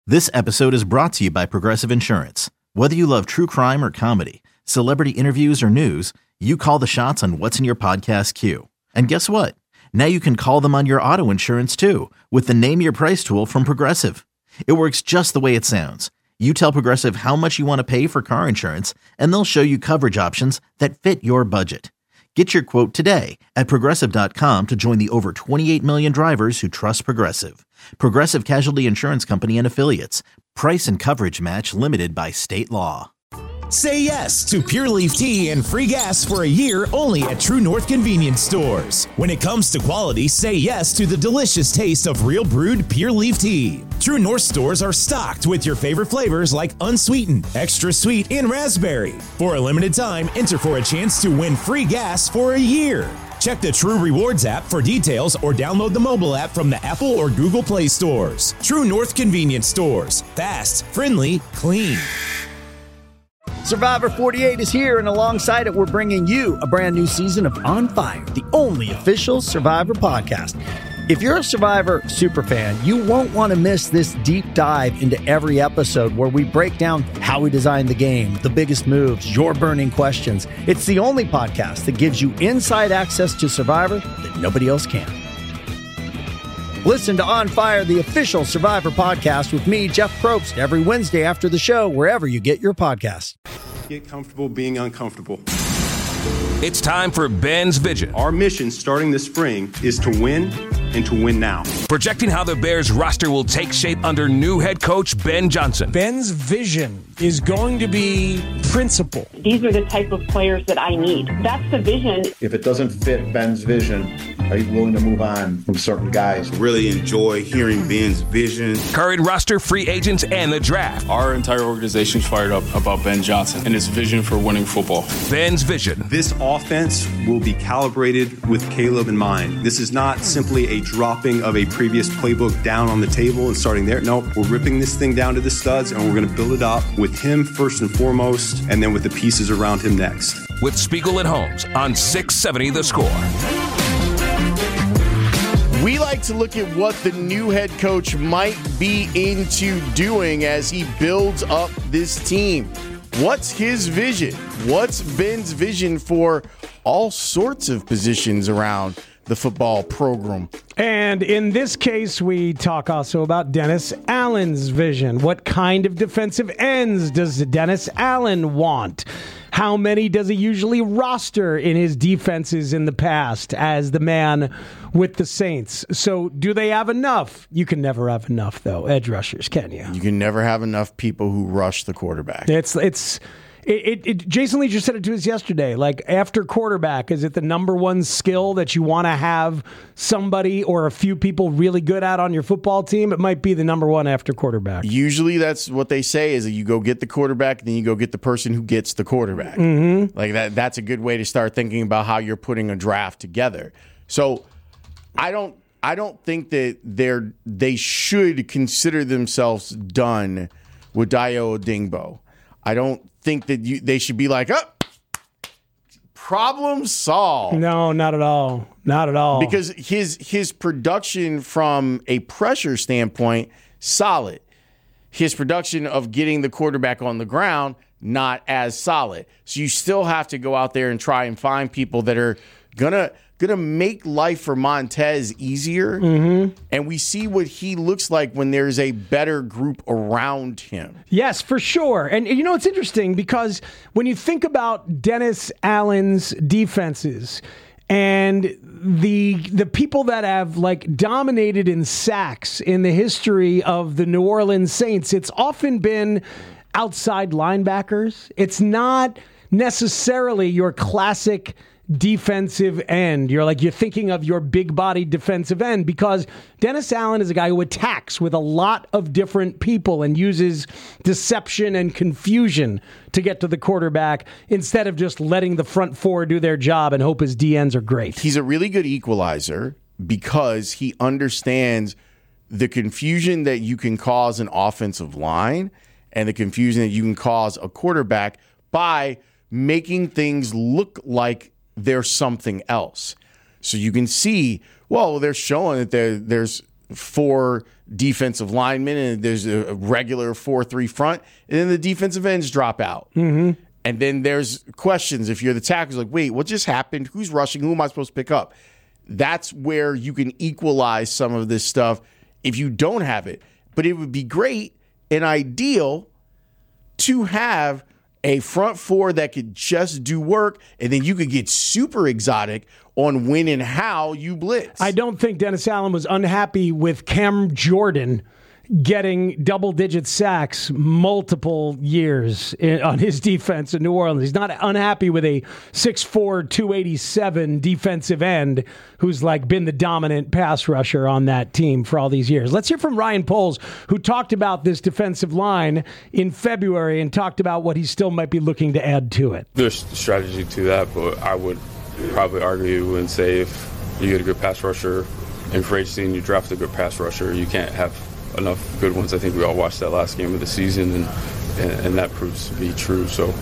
This episode is brought to you by Progressive Insurance. Whether you love true crime or comedy, celebrity interviews or news, you call the shots on what's in your podcast queue. And guess what? Now you can call them on your auto insurance too with the Name Your Price tool from Progressive. It works just the way it sounds. You tell Progressive how much you want to pay for car insurance, and they'll show you coverage options that fit your budget. Get your quote today at Progressive.com to join the over 28 million drivers who trust Progressive. Progressive Casualty Insurance Company and Affiliates. Price and coverage match limited by state law. Say yes to Pure Leaf Tea and free gas for a year only at True North Convenience Stores. When it comes to quality, say yes to the delicious taste of real brewed Pure Leaf Tea. True North stores are stocked with your favorite flavors like unsweetened, extra sweet, and raspberry. For a limited time, enter for a chance to win free gas for a year. Check the True Rewards app for details or download the mobile app from the Apple or Google Play stores. True North Convenience Stores. Fast, friendly, clean. Survivor 48 is here, and alongside it, we're bringing you a brand new season of On Fire, the only official Survivor podcast. If you're a Survivor superfan, you won't want to miss this deep dive into every episode where we break down how we designed the game, the biggest moves, your burning questions. It's the only podcast that gives you inside access to Survivor that nobody else can. Listen to On Fire, the official Survivor podcast with me, Jeff Probst, every Wednesday after the show, wherever you get your podcasts. Get comfortable being uncomfortable. It's time for Ben's Vision. Our mission starting this spring is to win and to win now. Projecting how the Bears roster will take shape under new head coach Ben Johnson. Ben's vision is going to be principle. These are the type of players that I need. That's the vision. If it doesn't fit Ben's vision, are you willing to move on from certain guys? Really enjoy hearing Ben's vision. Current roster, free agents, and the draft. Our entire organization's fired up about Ben Johnson and his vision for winning football. Ben's Vision. This offense will be calibrated with Caleb in mind. This is not simply a dropping of a previous playbook down on the table and starting there. No, we're ripping this thing down to the studs, and we're going to build it up with him first and foremost, and then with the pieces around him next. With Spiegel and Holmes on 670 The Score. We like to look at what the new head coach might be into doing as he builds up this team. What's his vision? What's Ben's vision for all sorts of positions around the football program? And in this case, we talk also about Dennis Allen's vision. What kind of defensive ends does Dennis Allen want? How many does he usually roster in his defenses in the past as the man with the Saints? So do they have enough? You can never have enough, though, edge rushers, can you? You can never have enough people who rush the quarterback. Jason Lee just said it to us yesterday. Like, after quarterback, is it the number one skill that you want to have somebody or a few people really good at on your football team? It might be the number one after quarterback. Usually that's what they say is that you go get the quarterback, then you go get the person who gets the quarterback. Mm-hmm. Like that's a good way to start thinking about how you're putting a draft together. So I don't think that they should consider themselves done with Dayo Odeyingbo. I don't think that they should be like, oh, problem solved. No, not at all. Not at all. Because his production from a pressure standpoint, solid. His production of getting the quarterback on the ground, not as solid. So you still have to go out there and try and find people that are gonna make life for Montez easier. Mm-hmm. And we see what he looks like when there's a better group around him. Yes, for sure. And you know, it's interesting because when you think about Dennis Allen's defenses and the people that have like dominated in sacks in the history of the New Orleans Saints, it's often been outside linebackers. It's not necessarily your classic defensive end. You're thinking of your big body defensive end because Dennis Allen is a guy who attacks with a lot of different people and uses deception and confusion to get to the quarterback instead of just letting the front four do their job and hope his DNs are great. He's a really good equalizer because he understands the confusion that you can cause an offensive line and the confusion that you can cause a quarterback by making things look like they're something else. So you can see, well, they're showing that there's 4 defensive linemen, and there's a regular 4-3 front, and then the defensive ends drop out. Mm-hmm. And then there's questions. If you're the tackles, like, wait, what just happened? Who's rushing? Who am I supposed to pick up? That's where you can equalize some of this stuff if you don't have it. But it would be great and ideal to have a front 4 that could just do work, and then you could get super exotic on when and how you blitz. I don't think Dennis Allen was unhappy with Cam Jordan getting double-digit sacks multiple years on his defense in New Orleans. He's not unhappy with a 6'4", 287 defensive end who's like been the dominant pass rusher on that team for all these years. Let's hear from Ryan Poles, who talked about this defensive line in February and talked about what he still might be looking to add to it. There's strategy to that, but I would probably argue and say if you get a good pass rusher in free agency and you draft a good pass rusher, you can't have enough good ones. I think we all watched that last game of the season, and that proves to be true. So,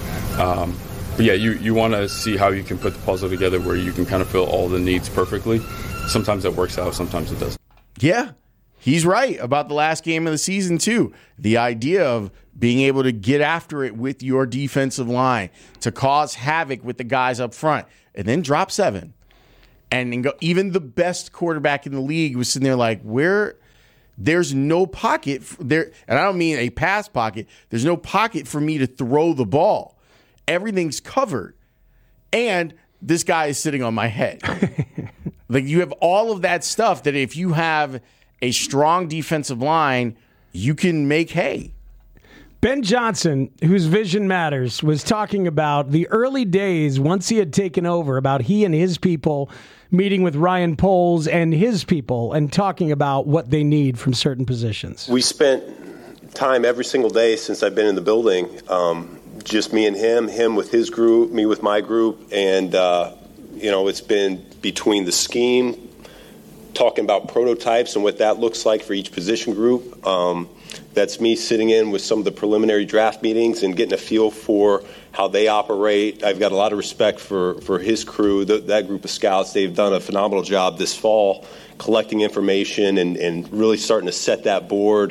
but yeah, you want to see how you can put the puzzle together where you can kind of fill all the needs perfectly. Sometimes that works out, sometimes it doesn't. Yeah, he's right about the last game of the season, too. The idea of being able to get after it with your defensive line, to cause havoc with the guys up front, and then drop 7. And then go, even the best quarterback in the league was sitting there like, there's no pocket there, and I don't mean a pass pocket. There's no pocket for me to throw the ball. Everything's covered, and this guy is sitting on my head. Like, you have all of that stuff that if you have a strong defensive line, you can make hay. Ben Johnson, whose vision matters, was talking about the early days once he had taken over, about he and his people meeting with Ryan Poles and his people and talking about what they need from certain positions. We spent time every single day since I've been in the building, just me and him with his group, me with my group, and it's been between the scheme, talking about prototypes and what that looks like for each position group. That's me sitting in with some of the preliminary draft meetings and getting a feel for how they operate. I've got a lot of respect for his crew, that group of scouts. They've done a phenomenal job this fall collecting information and really starting to set that board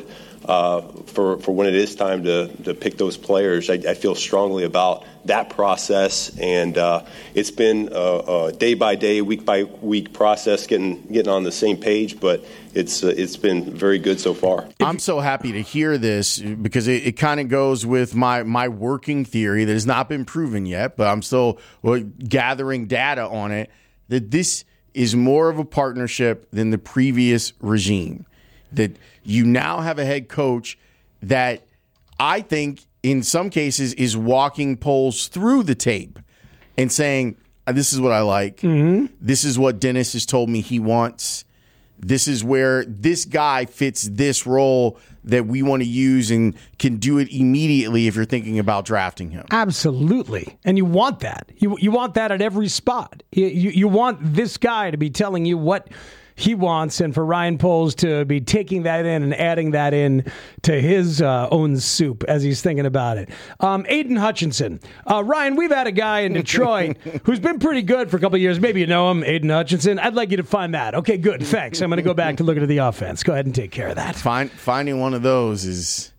for when it is time to pick those players. I feel strongly about that process, and it's been a day-by-day, week-by-week process getting on the same page, but it's been very good so far. I'm so happy to hear this because it kind of goes with my working theory that has not been proven yet, but I'm still gathering data on it, that this is more of a partnership than the previous regime. That you now have a head coach that I think in some cases is walking Poles through the tape and saying, this is what I like. Mm-hmm. This is what Dennis has told me he wants. This is where this guy fits this role that we want to use and can do it immediately if you're thinking about drafting him. Absolutely. And you want that. You want that at every spot. You want this guy to be telling you what he wants, and for Ryan Poles to be taking that in and adding that in to his own soup as he's thinking about it. Aiden Hutchinson. Ryan, we've had a guy in Detroit who's been pretty good for a couple of years. Maybe you know him, Aiden Hutchinson. I'd like you to find that. Okay, good. Thanks. I'm going to go back to looking at the offense. Go ahead and take care of that. Finding one of those is,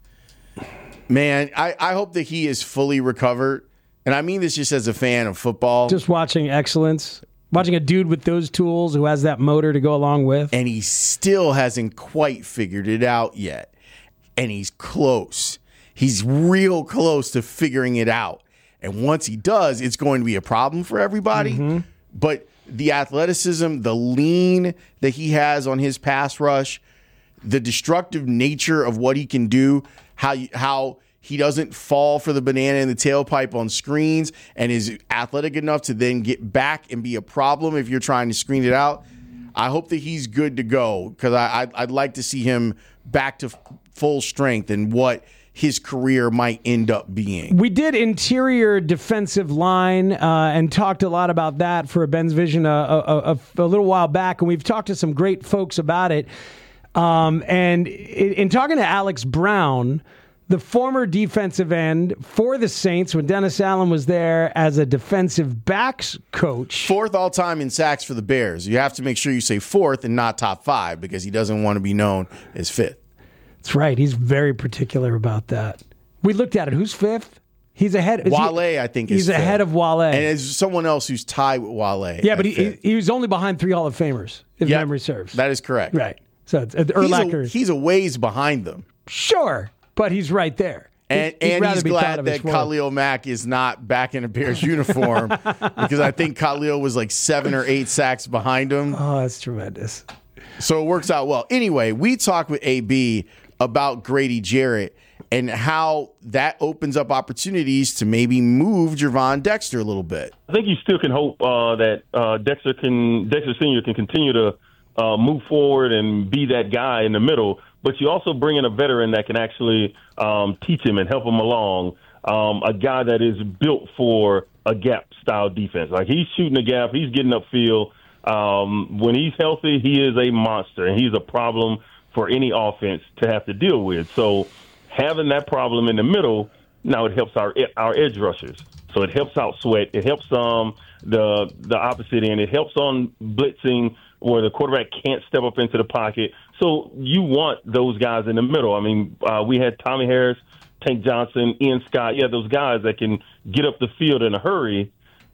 man, I hope that he is fully recovered. And I mean this just as a fan of football. Just watching excellence. Watching a dude with those tools who has that motor to go along with. And he still hasn't quite figured it out yet. And he's close. He's real close to figuring it out. And once he does, it's going to be a problem for everybody. Mm-hmm. But the athleticism, the lean that he has on his pass rush, the destructive nature of what he can do, how he doesn't fall for the banana in the tailpipe on screens and is athletic enough to then get back and be a problem if you're trying to screen it out. I hope that he's good to go because I'd like to see him back to full strength and what his career might end up being. We did interior defensive line and talked a lot about that for Ben's Vision a little while back, and we've talked to some great folks about it. And in talking to Alex Brown, the former defensive end for the Saints when Dennis Allen was there as a defensive backs coach. Fourth all-time in sacks for the Bears. You have to make sure you say fourth and not top 5 because he doesn't want to be known as fifth. That's right. He's very particular about that. We looked at it. Who's fifth? He's ahead. Wale, I think, is he's ahead of Wale. And there's someone else who's tied with Wale. Yeah, but he was only behind 3 Hall of Famers, if memory serves. That is correct. Right. So it's he's a ways behind them. Sure, but he's right there. And he's glad that Khalil Mack is not back in a Bears uniform because I think Khalil was like 7 or 8 sacks behind him. Oh, that's tremendous. So it works out well. Anyway, we talked with AB about Grady Jarrett and how that opens up opportunities to maybe move Gervon Dexter a little bit. I think you still can hope that Dexter Sr. can continue to move forward and be that guy in the middle, but you also bring in a veteran that can actually teach him and help him along, a guy that is built for a gap-style defense. Like, he's shooting a gap, he's getting upfield. When he's healthy, he is a monster, and he's a problem for any offense to have to deal with. So having that problem in the middle, now it helps our edge rushers. So it helps out Sweat. It helps the opposite end. It helps on blitzing where the quarterback can't step up into the pocket. So you want those guys in the middle. I mean, we had Tommy Harris, Tank Johnson, Ian Scott. Yeah, those guys that can get up the field in a hurry,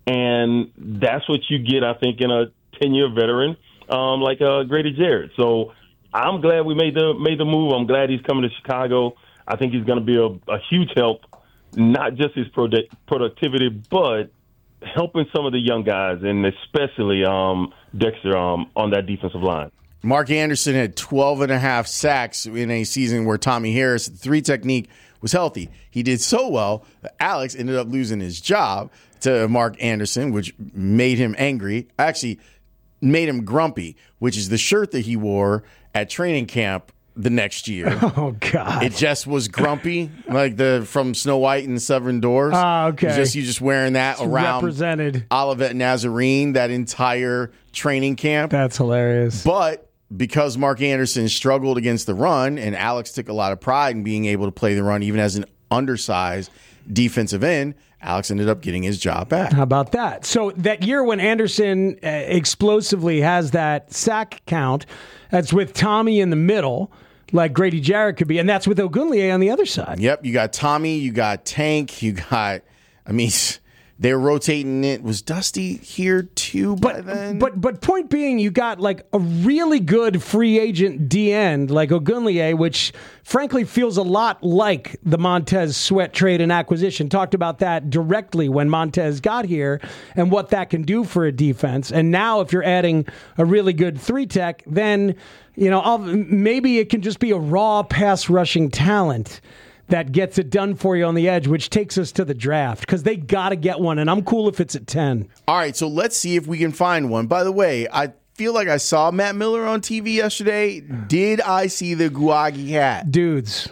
and that's what you get, I think, in a 10-year veteran like Grady Jarrett. So I'm glad we made the move. I'm glad he's coming to Chicago. I think he's going to be a huge help, not just his productivity, but helping some of the young guys, and especially Dexter on that defensive line. Mark Anderson had 12.5 sacks in a season where Tommy Harris, the 3 technique, was healthy. He did so well that Alex ended up losing his job to Mark Anderson, which made him angry. Actually, made him grumpy, which is the shirt that he wore at training camp the next year. Oh, God. It just was grumpy, like from Snow White and the Seven Doors. Oh, okay. You just wearing that it's around represented Olivet Nazarene that entire training camp. That's hilarious. But because Mark Anderson struggled against the run, and Alex took a lot of pride in being able to play the run even as an undersized defensive end, Alex ended up getting his job back. How about that? So that year when Anderson explosively has that sack count, that's with Tommy in the middle, like Grady Jarrett could be, and that's with Ogunleye on the other side. Yep, you got Tommy, you got Tank, they were rotating it. Was Dusty here too by then? But point being, you got like a really good free agent D-end like Ogunleye, which frankly feels a lot like the Montez Sweat trade and acquisition. Talked about that directly when Montez got here and what that can do for a defense. And now if you're adding a really good 3-tech, then maybe it can just be a raw pass rushing talent that gets it done for you on the edge, which takes us to the draft, because they got to get one, and I'm cool if it's at 10. All right, so let's see if we can find one. By the way, I feel like I saw Matt Miller on TV yesterday. Did I see the Guwagi hat? Dudes,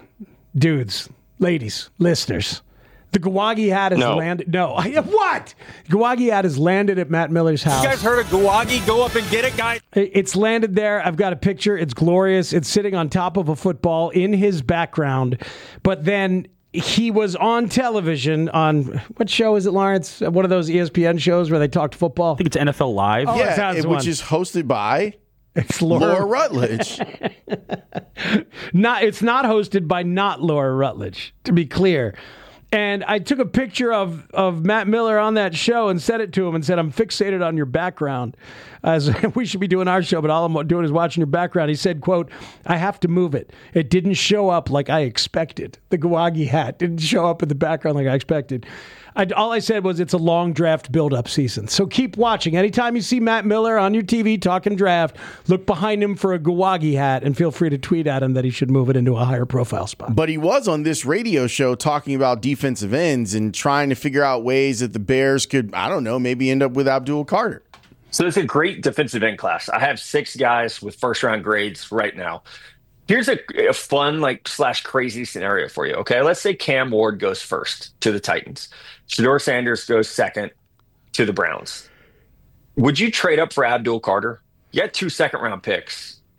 ladies, listeners, the Guwagi hat has landed. No, what? Guwagi hat has landed at Matt Miller's house. You guys heard of Guwagi? Go up and get it, guys. It's landed there. I've got a picture. It's glorious. It's sitting on top of a football in his background. But then he was on television on, what show is it, Lawrence? One of those ESPN shows where they talked football? I think it's NFL Live. Oh, yeah, which is hosted by It's Laura Rutledge. It's not hosted by not Laura Rutledge, to be clear. And I took a picture of Matt Miller on that show and sent it to him and said, I'm fixated on your background. We should be doing our show, but all I'm doing is watching your background. He said, quote, I have to move it. It didn't show up like I expected. The Guwagi hat didn't show up in the background like I expected. All I said was it's a long draft build-up season. So keep watching. Anytime you see Matt Miller on your TV talking draft, look behind him for a Guwagi hat and feel free to tweet at him that he should move it into a higher profile spot. But he was on this radio show talking about defensive ends and trying to figure out ways that the Bears could, maybe end up with Abdul Carter. So it's a great defensive end class. I have 6 guys with first-round grades right now. Here's a fun, / crazy scenario for you, okay? Let's say Cam Ward goes first to the Titans. Shedeur Sanders goes second to the Browns. Would you trade up for Abdul Carter? You got 2 second-round picks.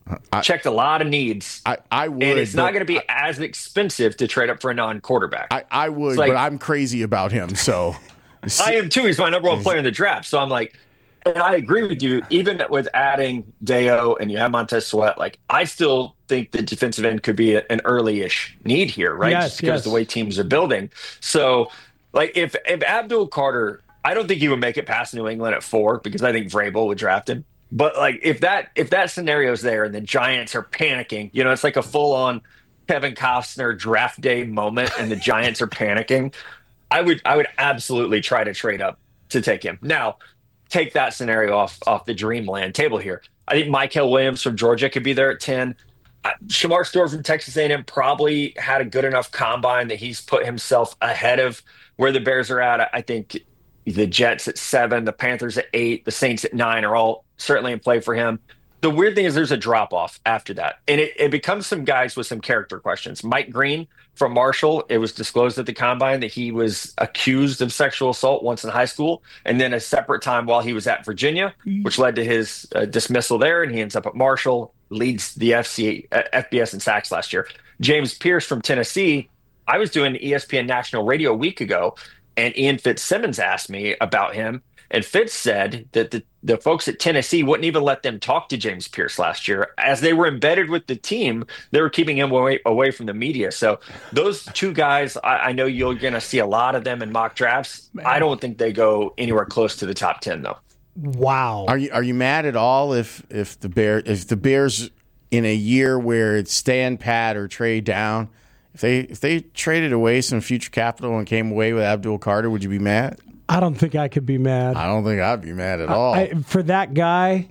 checked a lot of needs. I would. And it's not going to be as expensive to trade up for a non-quarterback. I would, but I'm crazy about him. So I am too. He's my number one player in the draft. So I'm like, and I agree with you, even with adding Deo and you have Montez Sweat, like I still think the defensive end could be an early-ish need here, right? Yes, just because the way teams are building. So like if Abdul Carter, I don't think he would make it past New England at 4 because I think Vrabel would draft him. But like if that scenario is there and the Giants are panicking, it's like a full-on Kevin Costner draft day moment and the Giants are panicking, I would absolutely try to trade up to take him. Now, take that scenario off the dreamland table here. I think Mykel Williams from Georgia could be there at 10. Shamar Stewart from Texas A&M probably had a good enough combine that he's put himself ahead of where the Bears are at. I think the Jets at 7, the Panthers at 8, the Saints at 9 are all certainly in play for him. The weird thing is there's a drop-off after that, and it becomes some guys with some character questions. Mike Green from Marshall, it was disclosed at the Combine that he was accused of sexual assault once in high school, and then a separate time while he was at Virginia, which led to his dismissal there, and he ends up at Marshall, leads the FBS in sacks last year. James Pierce from Tennessee, I was doing ESPN National Radio a week ago, and Ian Fitzsimmons asked me about him, and Fitz said that the folks at Tennessee wouldn't even let them talk to James Pierce last year. As they were embedded with the team, they were keeping him away from the media. So those two guys, I know you're going to see a lot of them in mock drafts. Man. I don't think they go anywhere close to the top 10, though. Wow. Are you mad at all if the Bears in a year where it's stand pat or trade down, if they traded away some future capital and came away with Abdul Carter, would you be mad? I don't think I could be mad. I don't think I'd be mad at all. For that guy,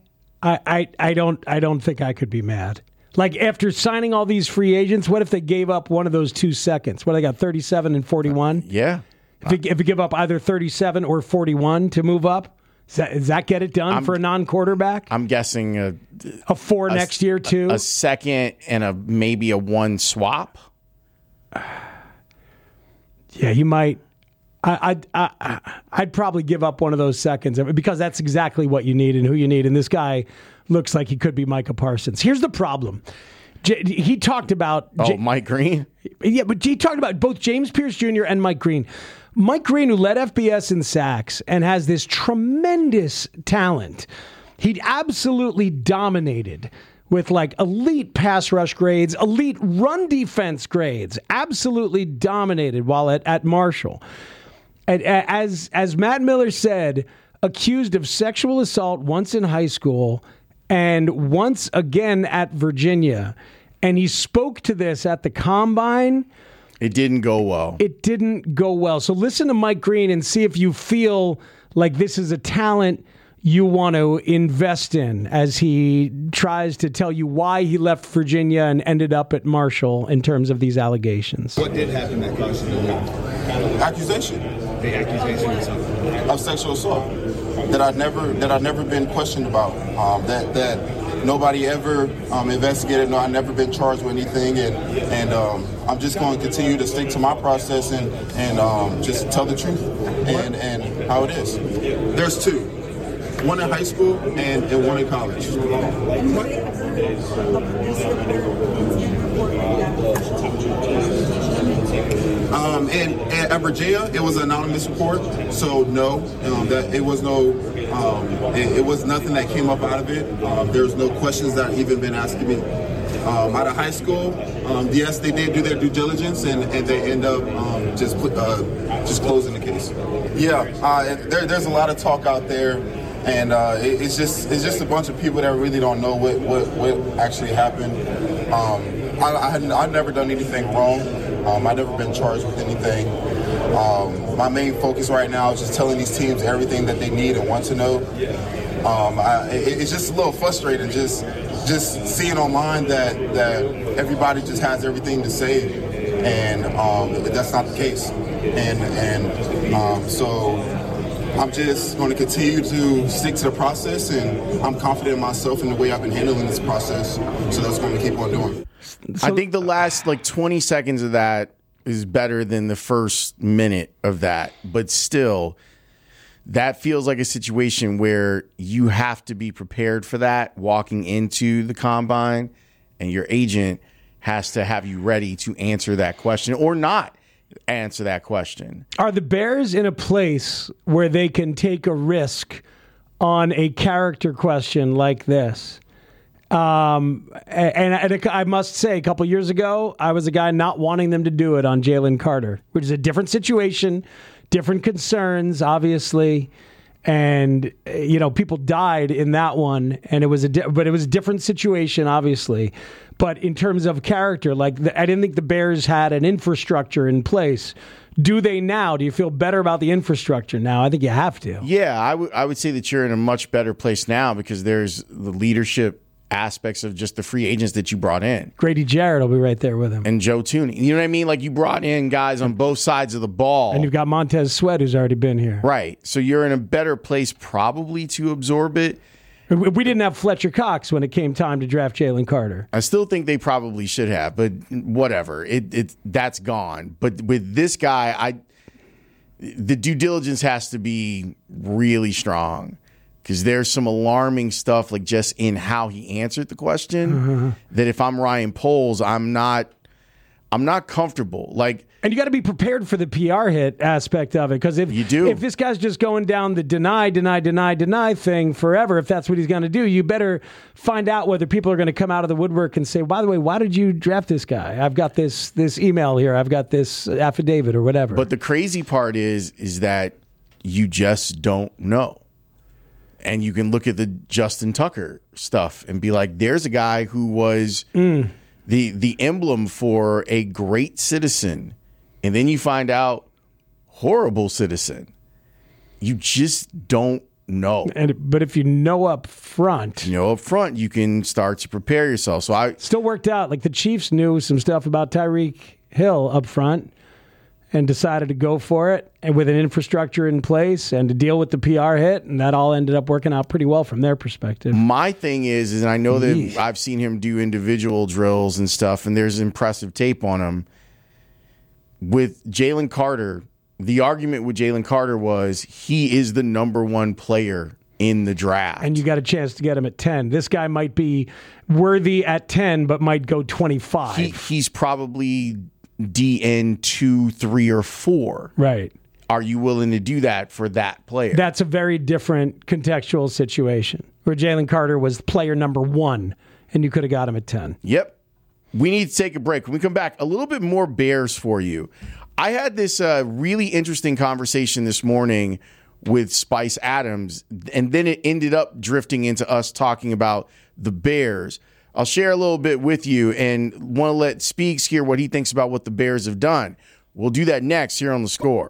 I don't think I could be mad. Like after signing all these free agents, what if they gave up one of those 2 seconds? What, they got 37 and 41? Yeah. If you give up either 37 or 41 to move up, does that get it done for a non-quarterback? I'm guessing a 4 next year too. A second and maybe a 1 swap. Yeah, you might. I'd probably give up one of those seconds because that's exactly what you need and who you need. And this guy looks like he could be Micah Parsons. Here's the problem. He talked about... Mike Green? Yeah, but he talked about both James Pierce Jr. and Mike Green. Mike Green, who led FBS in sacks and has this tremendous talent, he absolutely dominated with like elite pass rush grades, elite run defense grades, absolutely dominated while at Marshall. As Matt Miller said, accused of sexual assault once in high school and once again at Virginia. And he spoke to this at the Combine. It didn't go well. It didn't go well. So listen to Mike Green and see if you feel like this is a talent you want to invest in as he tries to tell you why he left Virginia and ended up at Marshall in terms of these allegations. What did happen that caused you to leave? Accusation. The accusation of sexual assault that I've never been questioned about. That nobody ever investigated. No, I've never been charged with anything, and I'm just going to continue to stick to my process and just tell the truth and how it is. There's 2. One in high school and one in college. And at Virginia, it was an anonymous report, so no, that it was no, it was nothing that came up out of it. There's no questions that even been asked of me. Out of high school, yes, they did do their due diligence, and they end up just closing the case. Yeah, there's a lot of talk out there. And it's just a bunch of people that really don't know what actually happened. I've never done anything wrong. I've never been charged with anything. My main focus right now is just telling these teams everything that they need and want to know. It's just a little frustrating just seeing online that everybody just has everything to say, and that's not the case. So I'm just going to continue to stick to the process, and I'm confident in myself and the way I've been handling this process, so that's what I'm going to keep on doing. I think the last 20 seconds of that is better than the first minute of that, but still, that feels like a situation where you have to be prepared for that walking into the combine, and your agent has to have you ready to answer that question or not answer that question. Are the Bears in a place where they can take a risk on a character question like this? And I must say, a couple years ago, I was a guy not wanting them to do it on Jalen Carter, which is a different situation, different concerns, obviously. And, people died in that one, and it was but it was a different situation, obviously. But in terms of character, I didn't think the Bears had an infrastructure in place. Do they now? Do you feel better about the infrastructure now? I think you have to. Yeah, I would say that you're in a much better place now because there's the leadership aspects of just the free agents that you brought in. Grady Jarrett will be right there with him. And Joe Thuney. You know what I mean? Like, you brought in guys on both sides of the ball. And you've got Montez Sweat, who's already been here. Right. So you're in a better place probably to absorb it. We didn't have Fletcher Cox when it came time to draft Jalen Carter. I still think they probably should have, but whatever. That's gone. But with this guy, the due diligence has to be really strong. Because there's some alarming stuff, like just in how he answered the question, that if I'm Ryan Poles, I'm not comfortable. And you got to be prepared for the PR hit aspect of it. Because if this guy's just going down the deny thing forever, if that's what he's going to do, you better find out whether people are going to come out of the woodwork and say, by the way, why did you draft this guy? I've got this email here. I've got this affidavit or whatever. But the crazy part is that you just don't know. And you can look at the Justin Tucker stuff and be like, there's a guy who was the emblem for a great citizen. And then you find out horrible citizen. You just don't know. But if you know up front, you can start to prepare yourself. So I still worked out. Like the Chiefs knew some stuff about Tyreek Hill up front and decided to go for it, and with an infrastructure in place and to deal with the PR hit, and that all ended up working out pretty well from their perspective. My thing is and I know that I've seen him do individual drills and stuff, and there's impressive tape on him. With Jalen Carter, the argument with Jalen Carter was he is the number one player in the draft. And you got a chance to get him at 10. This guy might be worthy at 10, but might go 25. He's probably DN 2, 3, or 4. Right. Are you willing to do that for that player? That's a very different contextual situation where Jalen Carter was player number 1 and you could have got him at 10. Yep. We need to take a break. When we come back, a little bit more Bears for you. I had this really interesting conversation this morning with Spice Adams, and then it ended up drifting into us talking about the Bears. I'll share a little bit with you and want to let Speaks hear what he thinks about what the Bears have done. We'll do that next here on The Score.